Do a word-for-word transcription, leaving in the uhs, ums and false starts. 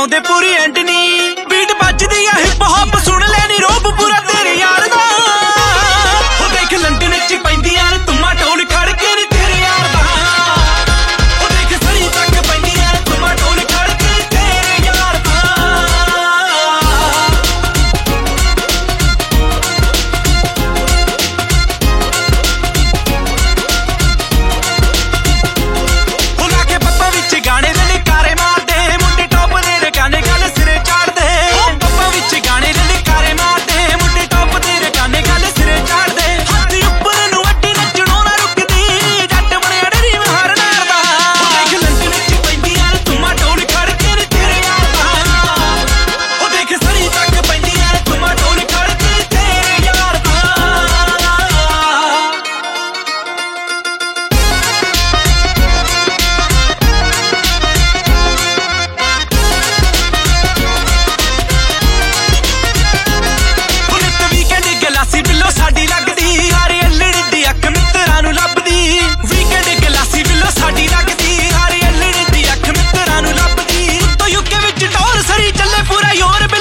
ਆਉਂਦੇ ਪੂਰੀ Antony beat ਵੱਜਦੀ ਆ ਹਿਪ ਹੌਪ ਸੁਣ ਲੈਣੀ ਰੋਬ ਪੂਰਾ ਤੇਰੇ ਯਾਰ ਦਾ ਉਹ ਦੇਖ ਲੰਡਨ ਚ ਪੈਂਦੀਆਂ ਨੇ ਤੁਮਾ ਢੋਲ ਖੜ ਕੇ ਨੀ ਤੇਰੇ ਯਾਰ ਦਾ ਉਹ ਦੇਖ ਸੜੀ ਤੱਕ ਪੈਂਦੀਆਂ ਨੇ ਤੁਮਾ ਢੋਲ ਖੜ ਕੇ ਤੇਰੇ ਯਾਰ ਦਾ ਉਹ ਲਾ ਕੇ ਪੱਪਾਂ ਵਿੱਚ ਗਾਣੇ ਦੇ ਨਿਕਾਰੇ ਮਾਰਦੇ ਮੁੰਡੇ ਟੌਪ ਦੇ ਰਕਾਨੇ ਗੱਲ ਸਿਰੇ ਚਾੜਦੇ ਉਹ ਪੱਪਾਂ ਵਿੱਚ ਗਾਣੇ ਦੇ ਨਿਕਾਰੇ ਮਾਰਦੇ ਮੁੰਡੇ ਟੌਪ ਦੇ ਰਕਾਨੇ ਗੱਲ ਸਿਰੇ ਚਾੜਦੇ ਹੱਥ ਉੱਪਰ ਨੂੰ ਅੱਡੀ ਨੱਚਣੋਂ ਨਾ ਰੁਕਦੀ ਜੱਟ ਬਣਿਆ ਡਰੀ ਮਹਾਰ ਨਾਰਦਾ ਉਹ ਦੇਖ ਲੰਡਨ ਵਿੱਚ ਪੈਂਦੀਆਂ ਨੇ ਤੁਮਾ ਢੋਲ ਖੜ ਕੇ ਨੀ ਤੇਰੇ ਯਾਰ ਦਾ ਉਹ ਦੇਖ ਸੜੀ ਤੱਕ ਪੈਂਦੀਆਂ ਨੇ ਤੁਮਾ ਢੋਲ ਖੜ ਕੇ ਤੇਰੇ ਯਾਰ ਦਾ ਨਿੱਤ ਵੀਕਐਂਡ ਗਲਾਸੀ ਬਿੱਲੋ ਸਾਡੀ ਲੱਗਦੀ ਹਾਰੇ ਅਲੜੀ ਦੀ ਅੱਖ ਮਿੱਤਰਾਂ ਨੂੰ ਲੱਭਦੀ ਵੀਕਐਂਡ ਗਲਾਸੀ ਬਿੱਲੋ ਸਾਡੀ ਲੱਗਦੀ ਹਾਰੇ ਅਲੜੀ ਦੀ ਅੱਖ ਮਿੱਤਰਾਂ ਨੂੰ ਲੱਭਦੀ ਤੋ ਯੂਕੇ ਵਿੱਚ ਟੌਰ ਸਰੀ ਚੱਲੇ ਪੂਰਾ ਯੂਰਪ